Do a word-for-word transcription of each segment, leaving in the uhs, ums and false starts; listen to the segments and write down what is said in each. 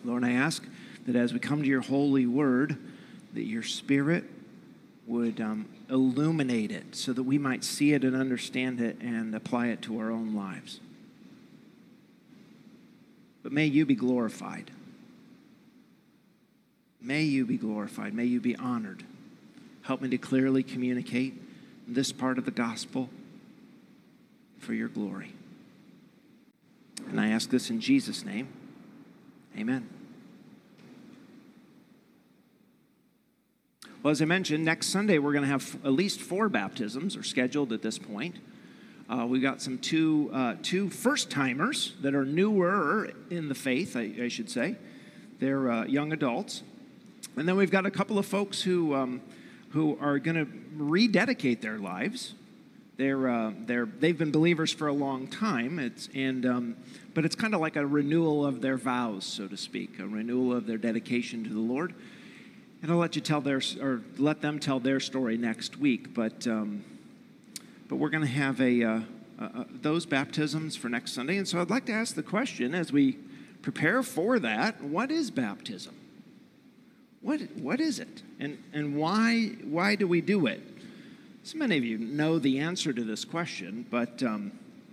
Lord, I ask that as we come to your holy word, that your Spirit would um, illuminate it so that we might see it and understand it and apply it to our own lives. But may you be glorified. May you be glorified. May you be honored. Help me to clearly communicate this part of the gospel for your glory. And I ask this in Jesus' name. Amen. Well, as I mentioned, next Sunday we're going to have at least four baptisms are scheduled at this point. Uh, we got some two uh, two first-timers that are newer in the faith, I, I should say. They're uh, young adults. And then we've got a couple of folks who um, who are going to rededicate their lives. They're uh, they're they've been believers for a long time. It's and um, but it's kind of like a renewal of their vows, so to speak, a renewal of their dedication to the Lord. And I'll let you tell their or let them tell their story next week. But um, but we're going to have a uh, uh, those baptisms for next Sunday. And so I'd like to ask the question as we prepare for that: what is baptism? What what is it, and and why why do we do it? So many of you know the answer to this question, but um,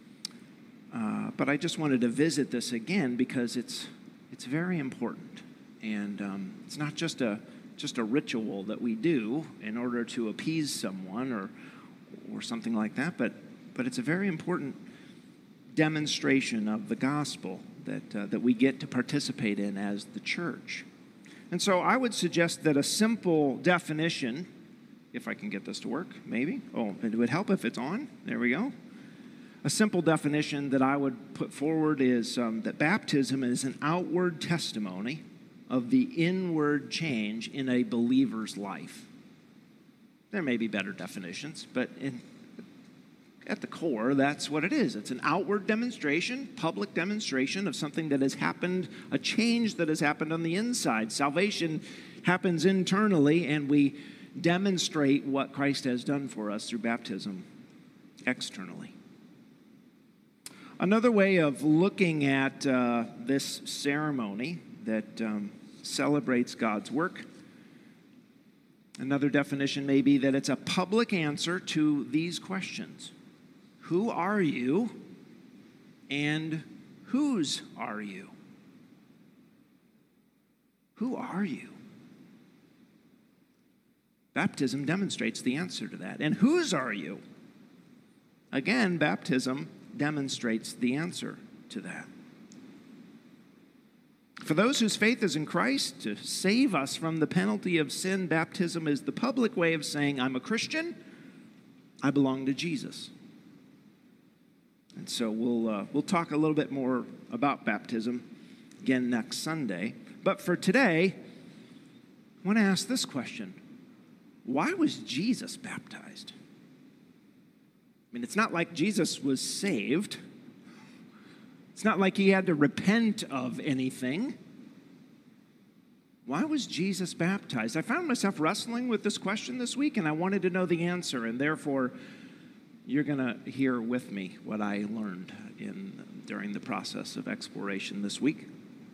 uh, but I just wanted to visit this again because it's it's very important, and um, it's not just a just a ritual that we do in order to appease someone or or something like that, but but it's a very important demonstration of the gospel that uh, that we get to participate in as the church. And so I would suggest that a simple definition, if I can get this to work, maybe. Oh, it would help if it's on. There we go. A simple definition that I would put forward is um, that baptism is an outward testimony of the inward change in a believer's life. There may be better definitions, but in, at the core, that's what it is. It's an outward demonstration, public demonstration of something that has happened, a change that has happened on the inside. Salvation happens internally, and we demonstrate what Christ has done for us through baptism externally. Another way of looking at uh, this ceremony that um, celebrates God's work, another definition may be that it's a public answer to these questions. Who are you, and whose are you? Who are you? Baptism demonstrates the answer to that. And whose are you? Again, baptism demonstrates the answer to that. For those whose faith is in Christ, to save us from the penalty of sin, baptism is the public way of saying, I'm a Christian, I belong to Jesus. And so we'll uh, we'll talk a little bit more about baptism again next Sunday. But for today, I want to ask this question. Why was Jesus baptized? I mean, it's not like Jesus was saved. It's not like he had to repent of anything. Why was Jesus baptized? I found myself wrestling with this question this week, and I wanted to know the answer, and therefore you're going to hear with me what I learned in during the process of exploration this week.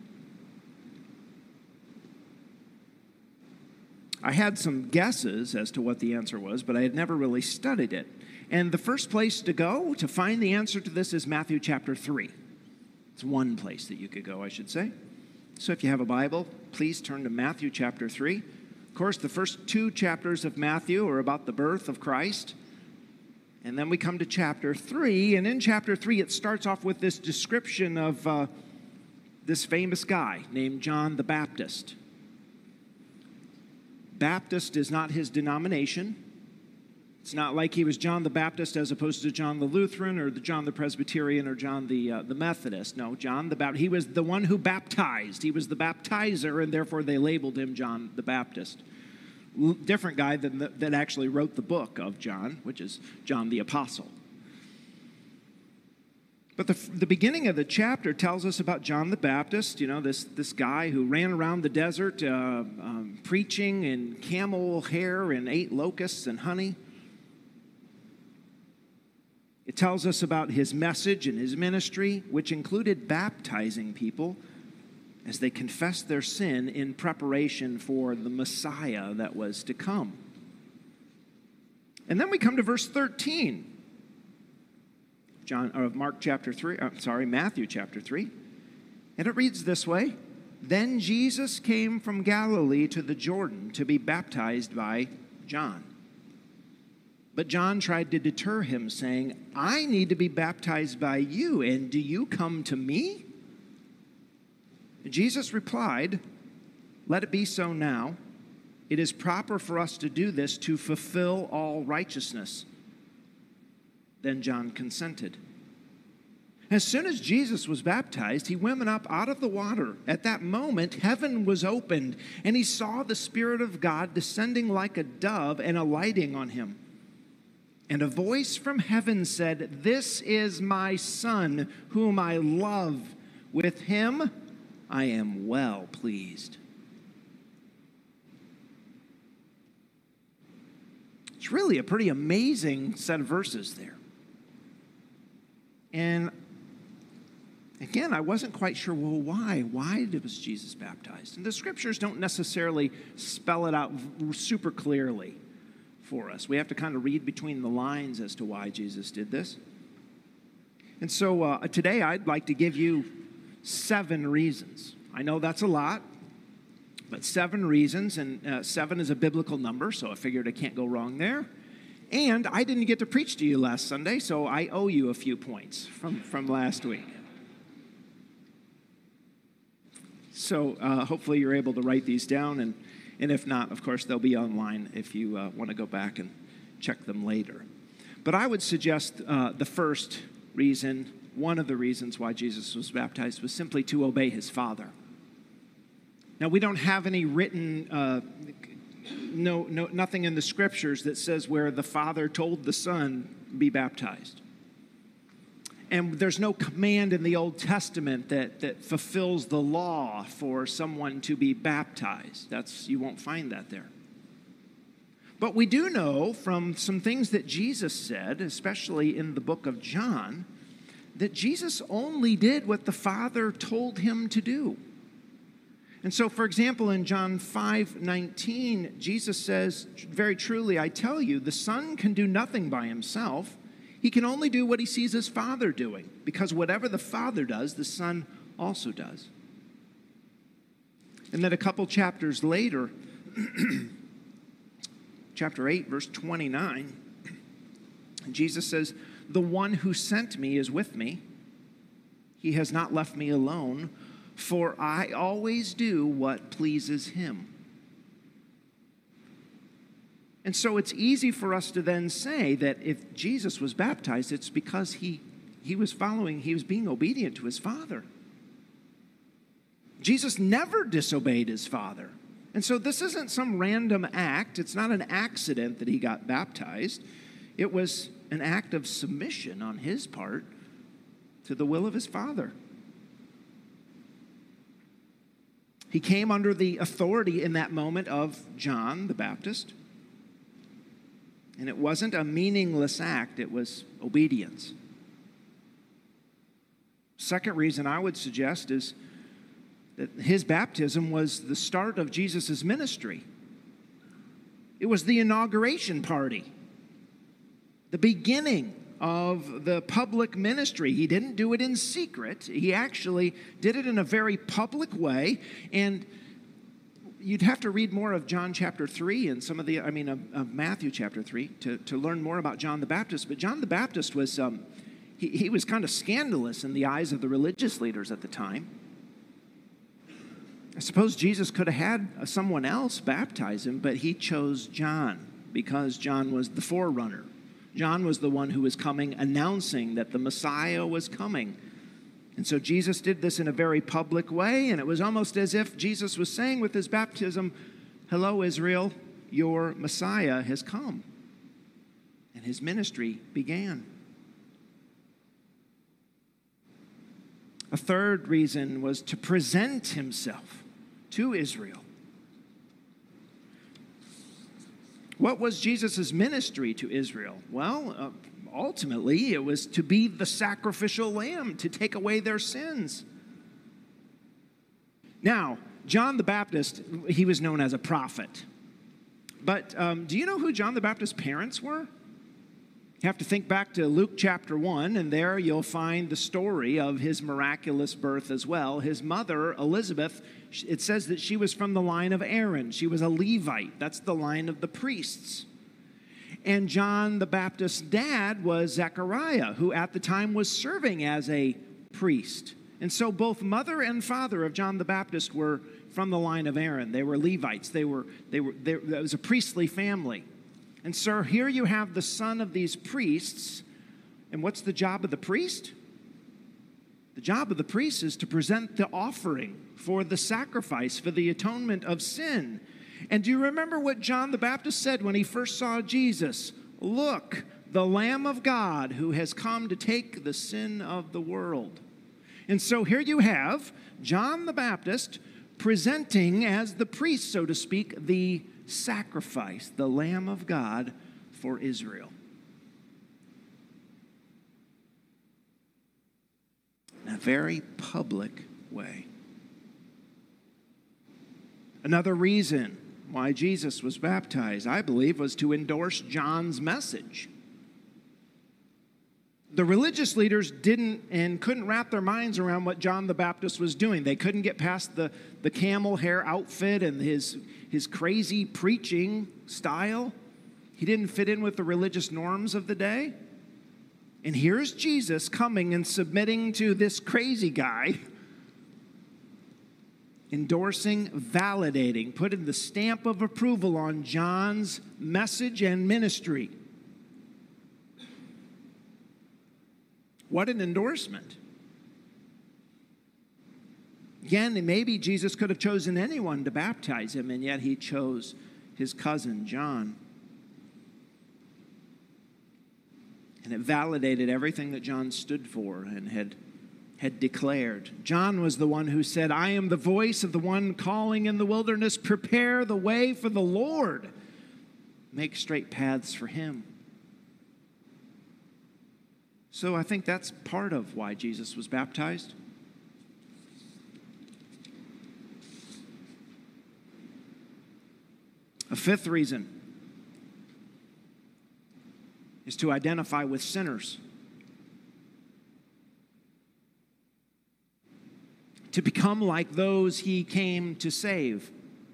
I had some guesses as to what the answer was, but I had never really studied it. And the first place to go to find the answer to this is Matthew chapter three. It's one place that you could go, I should say. So if you have a Bible, please turn to Matthew chapter three. Of course, the first two chapters of Matthew are about the birth of Christ. And then we come to chapter three, and in chapter three, it starts off with this description of uh, this famous guy named John the Baptist. Baptist is not his denomination. It's not like he was John the Baptist as opposed to John the Lutheran or the John the Presbyterian or John the uh, the Methodist. No, John the Baptist. He was the one who baptized. He was the baptizer, and therefore they labeled him John the Baptist. Different guy than the, that actually wrote the book of John, which is John the Apostle. But the, the beginning of the chapter tells us about John the Baptist, you know, this, this guy who ran around the desert uh, um, preaching in camel hair and ate locusts and honey. It tells us about his message and his ministry, which included baptizing people. as they confessed their sin in preparation for the Messiah that was to come. And then we come to verse thirteen. John, or Mark chapter three, I'm sorry, Matthew chapter three. And it reads this way: Then Jesus came from Galilee to the Jordan to be baptized by John. But John tried to deter him, saying, I need to be baptized by you, and do you come to me? And Jesus replied, Let it be so now. It is proper for us to do this to fulfill all righteousness. Then John consented. As soon as Jesus was baptized, he went up out of the water. At that moment, heaven was opened, and he saw the Spirit of God descending like a dove and alighting on him. And a voice from heaven said, This is my Son, whom I love. With him I am well pleased. It's really a pretty amazing set of verses there. And again, I wasn't quite sure, well, why? Why was Jesus baptized? And the scriptures don't necessarily spell it out super clearly for us. We have to kind of read between the lines as to why Jesus did this. And so uh, today I'd like to give you seven reasons. I know that's a lot, but seven reasons, and uh, seven is a biblical number, so I figured I can't go wrong there. And I didn't get to preach to you last Sunday, so I owe you a few points from, from last week. So uh, hopefully you're able to write these down, and, and if not, of course, they'll be online if you uh, want to go back and check them later. But I would suggest uh, the first reason, one of the reasons why Jesus was baptized, was simply to obey his Father. Now, we don't have any written, uh, no, no, nothing in the scriptures that says where the Father told the Son, be baptized. And there's no command in the Old Testament that, that fulfills the law for someone to be baptized. That's, you won't find that there. But we do know from some things that Jesus said, especially in the book of John, that Jesus only did what the Father told him to do. And so, for example, in John five nineteen, Jesus says, very truly, I tell you, the Son can do nothing by himself. He can only do what he sees his Father doing, because whatever the Father does, the Son also does. And then a couple chapters later, chapter eight, verse twenty-nine, Jesus says, the one who sent me is with me. He has not left me alone, for I always do what pleases him. And so it's easy for us to then say that if Jesus was baptized, it's because he, he was following, he was being obedient to his Father. Jesus never disobeyed his Father. And so this isn't some random act. It's not an accident that he got baptized. It was an act of submission on his part to the will of his Father. He came under the authority in that moment of John the Baptist. And it wasn't a meaningless act, it was obedience. Second reason I would suggest is that his baptism was the start of Jesus' ministry. It was the inauguration party, the beginning of the public ministry. He didn't do it in secret. He actually did it in a very public way. And you'd have to read more of John chapter three and some of the, I mean, of, of Matthew chapter three to, to learn more about John the Baptist. But John the Baptist was, um, he, he was kind of scandalous in the eyes of the religious leaders at the time. I suppose Jesus could have had someone else baptize him, but he chose John because John was the forerunner. John was the one who was coming, announcing that the Messiah was coming. And so Jesus did this in a very public way, and it was almost as if Jesus was saying with his baptism, hello, Israel, your Messiah has come. And his ministry began. A third reason was to present himself to Israel. What was Jesus' ministry to Israel? Well, uh, ultimately, it was to be the sacrificial lamb to take away their sins. Now, John the Baptist, he was known as a prophet. But um, do you know who John the Baptist's parents were? You have to think back to Luke chapter one, and there you'll find the story of his miraculous birth as well. His mother, Elizabeth, it says that she was from the line of Aaron. She was a Levite. That's the line of the priests. And John the Baptist's dad was Zechariah, who at the time was serving as a priest. And so both mother and father of John the Baptist were from the line of Aaron. They were Levites. They were, they were, they, it was a priestly family. And so here you have the son of these priests. And what's the job of the priest? The job of the priest is to present the offering for the sacrifice, for the atonement of sin. And do you remember what John the Baptist said when he first saw Jesus? Look, the Lamb of God who has come to take the sin of the world. And so here you have John the Baptist presenting as the priest, so to speak, the sacrifice, the Lamb of God for Israel. In a very public way. Another reason why Jesus was baptized, I believe, was to endorse John's message. The religious leaders didn't and couldn't wrap their minds around what John the Baptist was doing. They couldn't get past the, the camel hair outfit and his, his crazy preaching style. He didn't fit in with the religious norms of the day. And here's Jesus coming and submitting to this crazy guy, endorsing, validating, putting the stamp of approval on John's message and ministry. What an endorsement. Again, maybe Jesus could have chosen anyone to baptize him, and yet he chose his cousin, John. And it validated everything that John stood for and had, had declared. John was the one who said, I am the voice of the one calling in the wilderness, prepare the way for the Lord. Make straight paths for him. So I think that's part of why Jesus was baptized. A fifth reason is to identify with sinners. To become like those he came to save.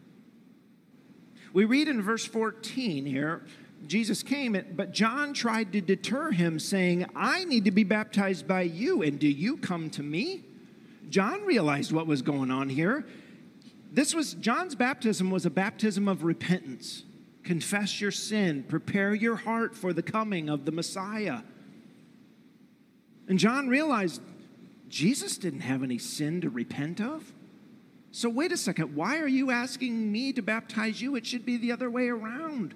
We read in verse fourteen here, Jesus came, but John tried to deter him, saying, I need to be baptized by you, and do you come to me? John realized what was going on here. This was, John's baptism was a baptism of repentance. Confess your sin. Prepare your heart for the coming of the Messiah. And John realized Jesus didn't have any sin to repent of. So wait a second, why are you asking me to baptize you? It should be the other way around.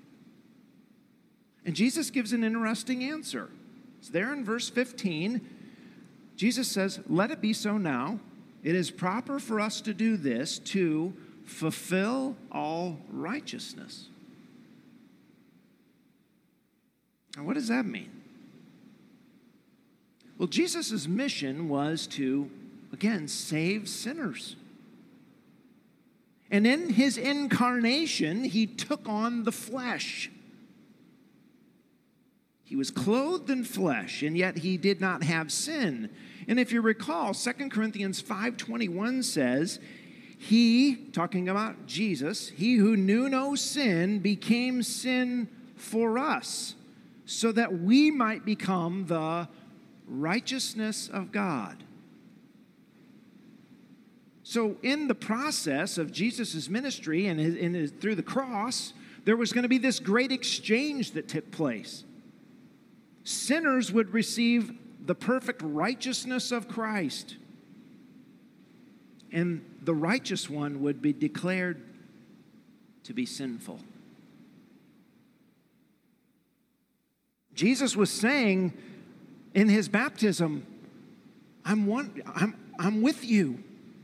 And Jesus gives an interesting answer. It's there in verse fifteen. Jesus says, let it be so now. It is proper for us to do this to fulfill all righteousness. Now, what does that mean? Well, Jesus' mission was to, again, save sinners. And in his incarnation, he took on the flesh. He was clothed in flesh, and yet he did not have sin. And if you recall, Second Corinthians five twenty-one says, he, talking about Jesus, he who knew no sin became sin for us, so that we might become the righteousness of God. So in the process of Jesus' ministry and his, in his, through the cross, there was going to be this great exchange that took place. Sinners would receive the perfect righteousness of Christ, and the righteous one would be declared to be sinful. Jesus was saying in his baptism, I'm one, I'm, I'm with you.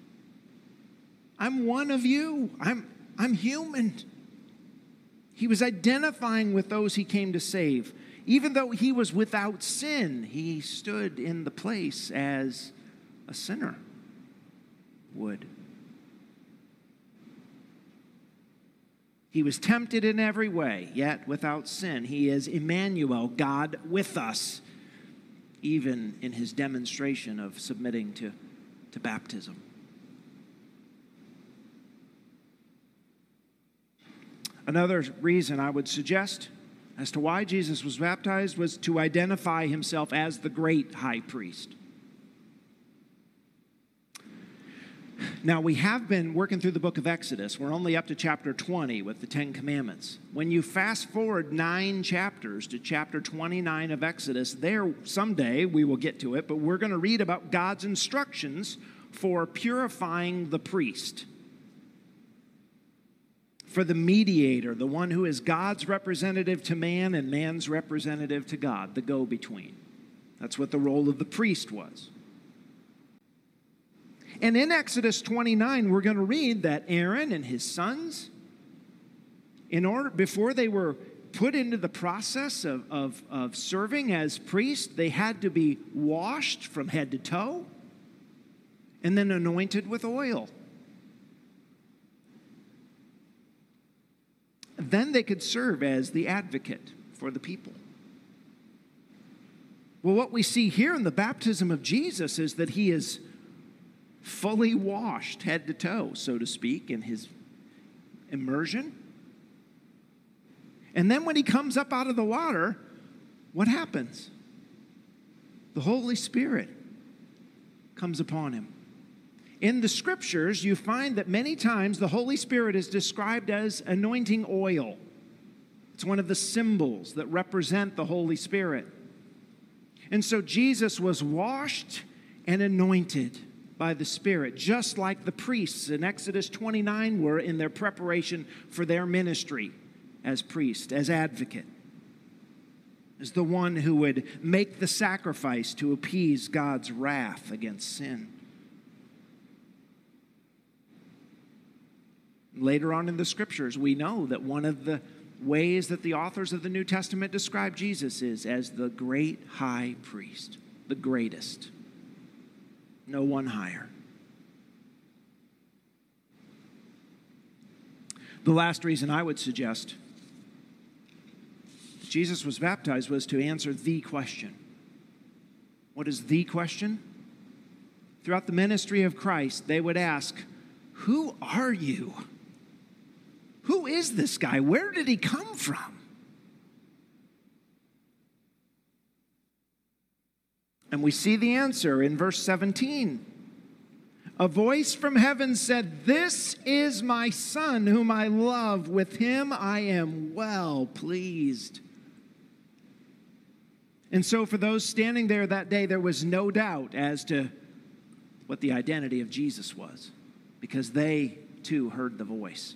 I'm one of you. I'm, I'm human. He was identifying with those he came to save. Even though he was without sin, he stood in the place as a sinner would. He was tempted in every way, yet without sin. He is Emmanuel, God with us, even in his demonstration of submitting to, to baptism. Another reason I would suggest as to why Jesus was baptized was to identify himself as the great high priest. Now, we have been working through the book of Exodus. We're only up to chapter twenty with the Ten Commandments. When you fast forward nine chapters to chapter twenty-nine of Exodus, there someday we will get to it, but we're going to read about God's instructions for purifying the priest, for the mediator, the one who is God's representative to man and man's representative to God, the go-between. That's what the role of the priest was. And in Exodus twenty-nine, we're going to read that Aaron and his sons, in order, before they were put into the process of, of, of serving as priests, they had to be washed from head to toe and then anointed with oil. Then they could serve as the advocate for the people. Well, what we see here in the baptism of Jesus is that he is fully washed head to toe, so to speak, in his immersion. And then when he comes up out of the water, what happens? The Holy Spirit comes upon him. In the scriptures, you find that many times the Holy Spirit is described as anointing oil. It's one of the symbols that represent the Holy Spirit. And so Jesus was washed and anointed by the Spirit, just like the priests in Exodus twenty-nine were in their preparation for their ministry as priest, as advocate, as the one who would make the sacrifice to appease God's wrath against sin. Later on in the scriptures, we know that one of the ways that the authors of the New Testament describe Jesus is as the great high priest, the greatest. No one higher. The last reason I would suggest Jesus was baptized was to answer the question. What is the question? Throughout the ministry of Christ, they would ask, "Who are you? Who is this guy? Where did he come from?" And we see the answer in verse seventeen. A voice from heaven said, "This is my son whom I love. With him I am well pleased." And so for those standing there that day, there was no doubt as to what the identity of Jesus was, because they too heard the voice.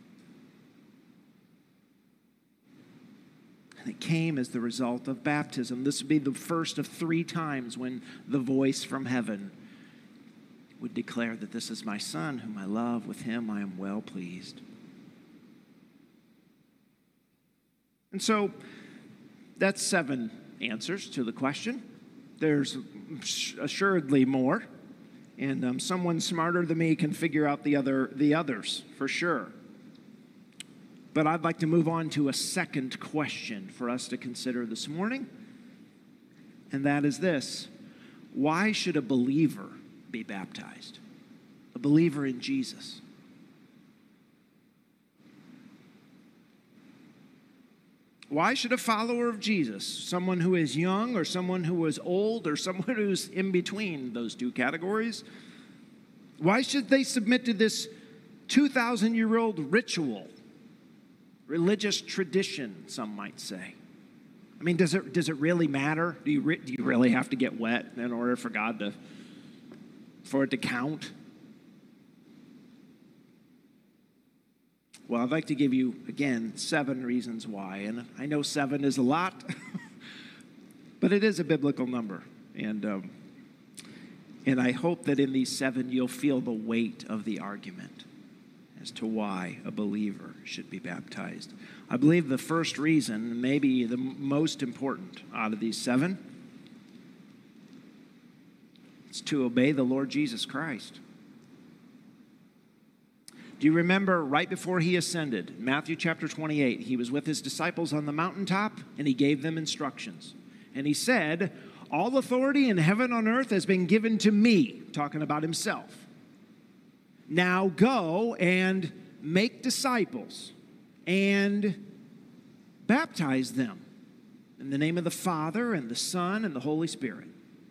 It came as the result of baptism. This would be the first of three times when the voice from heaven would declare that this is my son whom I love. With him I am well pleased. And so that's seven answers to the question. There's assuredly more. And um, someone smarter than me can figure out the other the others for sure. But I'd like to move on to a second question for us to consider this morning. And that is this: why should a believer be baptized? A believer in Jesus. Why should a follower of Jesus, someone who is young or someone who is old or someone who's in between those two categories, why should they submit to this two thousand year old ritual? Religious tradition, some might say. I mean, does it does it really matter? Do you re- do you really have to get wet in order for God to for it to count? Well, I'd like to give you again seven reasons why, and I know seven is a lot, but it is a biblical number, and um, and I hope that in these seven you'll feel the weight of the argument as to why a believer should be baptized. I believe the first reason, maybe the most important out of these seven, is to obey the Lord Jesus Christ. Do you remember right before he ascended, Matthew chapter twenty-eight, he was with his disciples on the mountaintop and he gave them instructions. And he said, all authority in heaven and on earth has been given to me, talking about himself. Now go and make disciples and baptize them in the name of the Father and the Son and the Holy Spirit.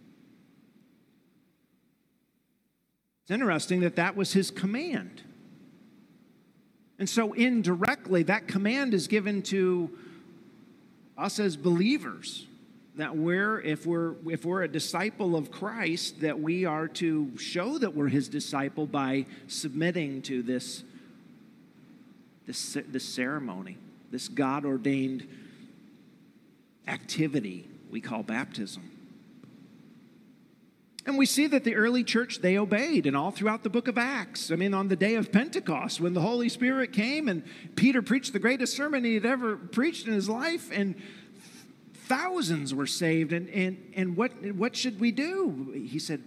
It's interesting that that was his command. And so indirectly, that command is given to us as believers, that we're, if we're, if we're a disciple of Christ, that we are to show that we're his disciple by submitting to this, this, this ceremony, this God-ordained activity we call baptism. And we see that the early church, they obeyed, and all throughout the book of Acts. I mean, on the day of Pentecost, when the Holy Spirit came and Peter preached the greatest sermon he had ever preached in his life, and thousands were saved. And, and, and what, what should we do? He said,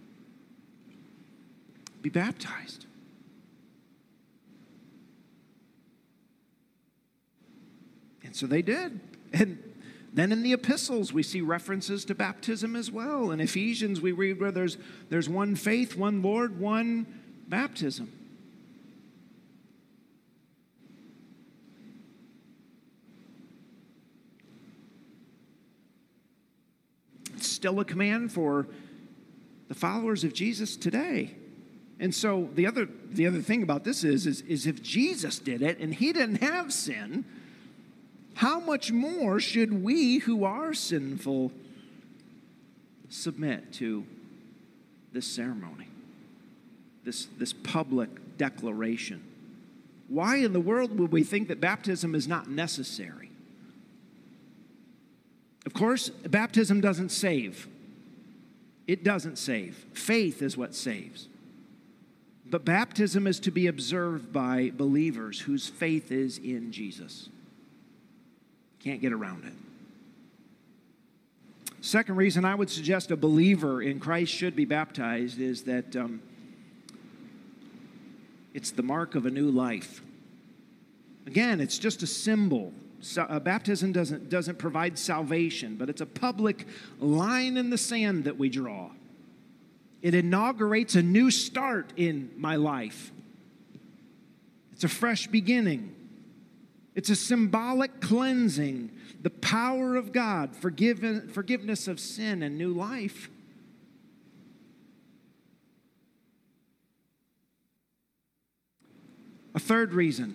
be baptized. And so they did. And then in the epistles, we see references to baptism as well. In Ephesians, we read where there's, there's one faith, one Lord, one baptism. It's still a command for the followers of Jesus today. And so the other, the other thing about this is, is, is if Jesus did it and he didn't have sin, how much more should we who are sinful submit to this ceremony, this, this public declaration? Why in the world would we think that baptism is not necessary? Of course, baptism doesn't save. It doesn't save. Faith is what saves. But baptism is to be observed by believers whose faith is in Jesus. Can't get around it. Second reason I would suggest a believer in Christ should be baptized is that um, it's the mark of a new life. Again, it's just a symbol. So, uh, baptism doesn't, doesn't provide salvation, but it's a public line in the sand that we draw. It inaugurates a new start in my life. It's a fresh beginning. It's a symbolic cleansing, the power of God, forgiven, forgiveness of sin, and new life. A third reason.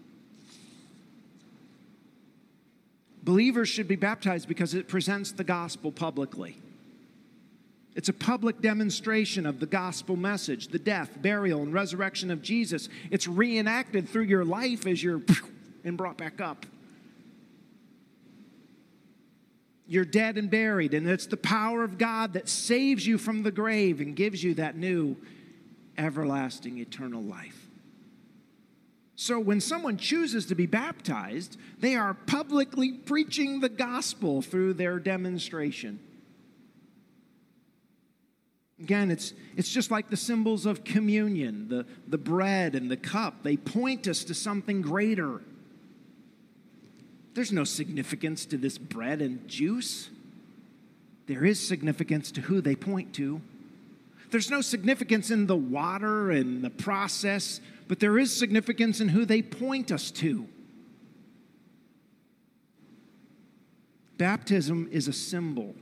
Believers should be baptized because it presents the gospel publicly. It's a public demonstration of the gospel message, the death, burial, and resurrection of Jesus. It's reenacted through your life as you're and brought back up. You're dead and buried, and it's the power of God that saves you from the grave and gives you that new, everlasting, eternal life. So when someone chooses to be baptized, they are publicly preaching the gospel through their demonstration. Again, it's, it's just like the symbols of communion, the, the bread and the cup. They point us to something greater. There's no significance to this bread and juice. There is significance to who they point to. There's no significance in the water and the process, but there is significance in who they point us to. Baptism is a symbol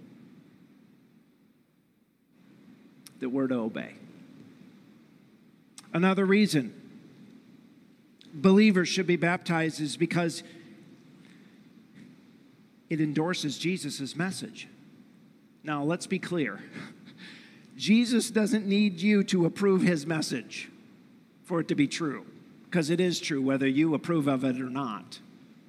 that we're to obey. Another reason believers should be baptized is because it endorses Jesus' message. Now, let's be clear. Jesus doesn't need you to approve his message for it to be true, because it is true whether you approve of it or not.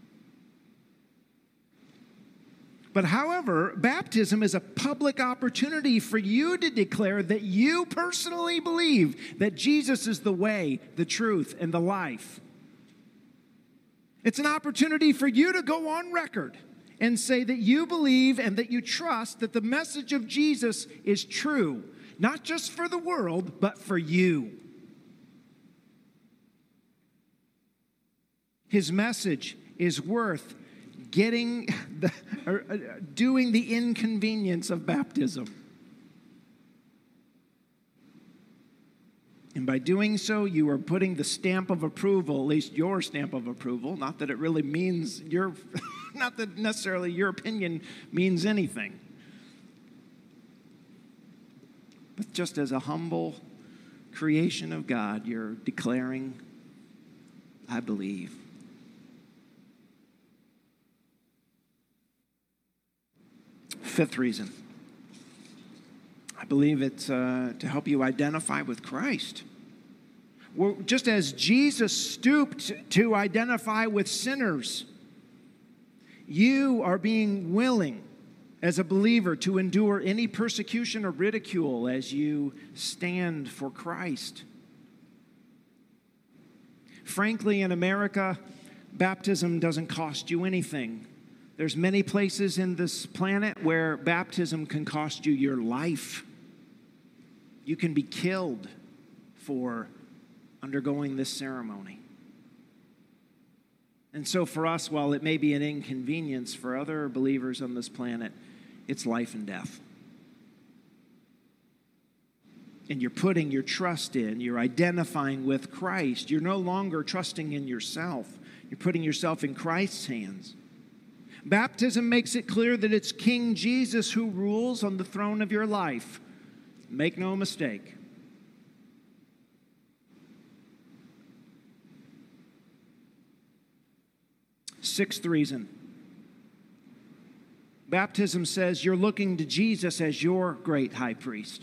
But however, baptism is a public opportunity for you to declare that you personally believe that Jesus is the way, the truth, and the life. It's an opportunity for you to go on record and say that you believe and that you trust that the message of Jesus is true, not just for the world, but for you. His message is worth getting the, or, uh, doing the inconvenience of baptism. And by doing so, you are putting the stamp of approval, at least your stamp of approval, not that it really means your, not that necessarily your opinion means anything. But just as a humble creation of God, you're declaring, I believe. Fifth reason. I believe it's uh, to help you identify with Christ. Well, just as Jesus stooped to identify with sinners, you are being willing as a believer to endure any persecution or ridicule as you stand for Christ. Frankly, in America, baptism doesn't cost you anything. There's many places in this planet where baptism can cost you your life. You can be killed for undergoing this ceremony. And so for us, while it may be an inconvenience, for other believers on this planet, it's life and death. And you're putting your trust in, you're identifying with Christ. You're no longer trusting in yourself. You're putting yourself in Christ's hands. Baptism makes it clear that it's King Jesus who rules on the throne of your life. Make no mistake. Sixth reason. Baptism says you're looking to Jesus as your great high priest,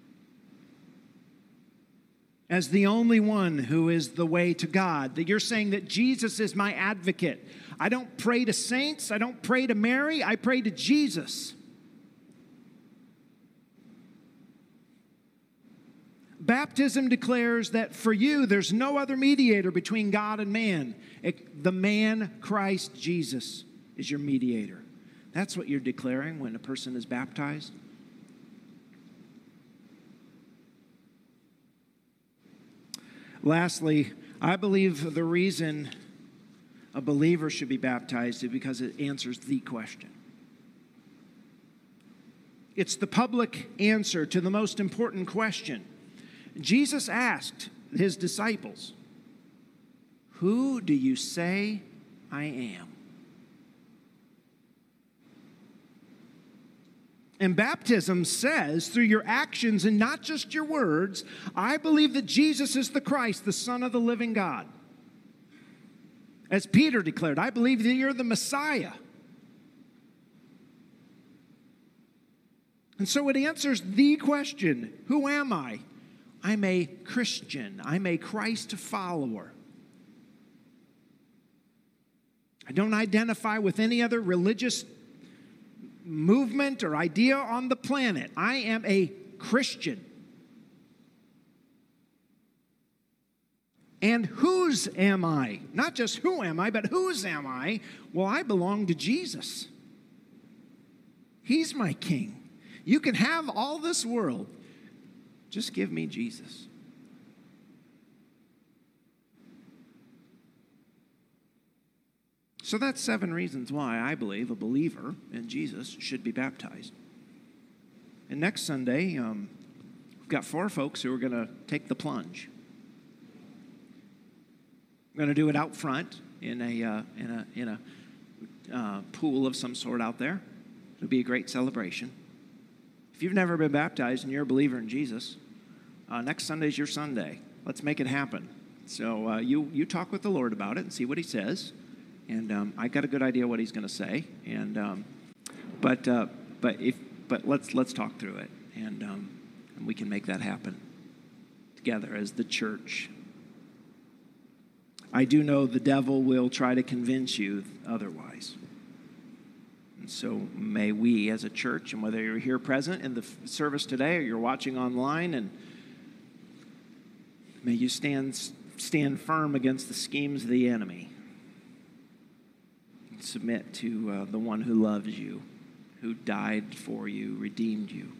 as the only one who is the way to God. That you're saying that Jesus is my advocate. I don't pray to saints. I don't pray to Mary. I pray to Jesus. Baptism declares that for you, there's no other mediator between God and man. It, the man, Christ Jesus, is your mediator. That's what you're declaring when a person is baptized. Lastly, I believe the reason a believer should be baptized is because it answers the question. It's the public answer to the most important question. Jesus asked his disciples, "Who do you say I am?" And baptism says, through your actions and not just your words, I believe that Jesus is the Christ, the Son of the living God. As Peter declared, I believe that you're the Messiah. And so it answers the question, who am I? I'm a Christian. I'm a Christ follower. I don't identify with any other religious movement or idea on the planet. I am a Christian. And whose am I? Not just who am I, but whose am I? Well, I belong to Jesus. He's my king. You can have all this world. Just give me Jesus. So that's seven reasons why I believe a believer in Jesus should be baptized. And next Sunday, um, we've got four folks who are going to take the plunge. We're going to do it out front in a uh, in a in a uh, pool of some sort out there. It'll be a great celebration. If you've never been baptized and you're a believer in Jesus, uh, next Sunday is your Sunday. Let's make it happen. So uh, you you talk with the Lord about it and see what He says. And um, I got a good idea what He's going to say. And um, but uh, but if but let's let's talk through it, and um, and we can make that happen together as the church. I do know the devil will try to convince you otherwise. And so may we as a church, and whether you're here present in the service today or you're watching online, and may you stand, stand firm against the schemes of the enemy. And submit to uh, the one who loves you, who died for you, redeemed you.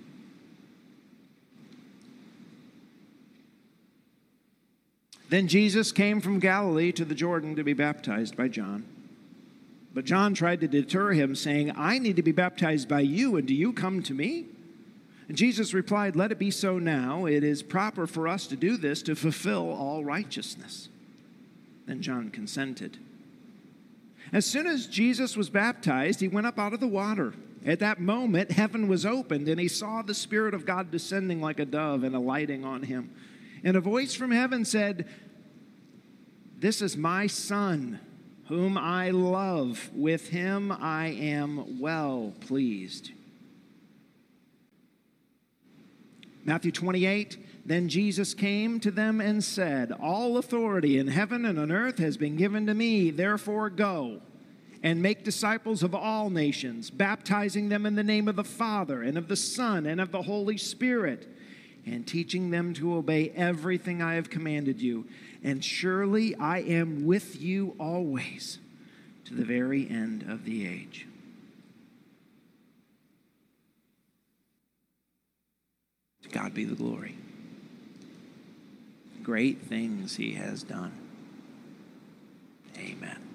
Then Jesus came from Galilee to the Jordan to be baptized by John. But John tried to deter him, saying, I need to be baptized by you, and do you come to me? And Jesus replied, let it be so now. It is proper for us to do this to fulfill all righteousness. Then John consented. As soon as Jesus was baptized, he went up out of the water. At that moment, heaven was opened, and he saw the Spirit of God descending like a dove and alighting on him. And a voice from heaven said, this is my Son, whom I love. With him I am well pleased. Matthew twenty-eight, then Jesus came to them and said, all authority in heaven and on earth has been given to me. Therefore go and make disciples of all nations, baptizing them in the name of the Father and of the Son and of the Holy Spirit, and teaching them to obey everything I have commanded you. And surely I am with you always to the very end of the age. To God be the glory. Great things he has done. Amen.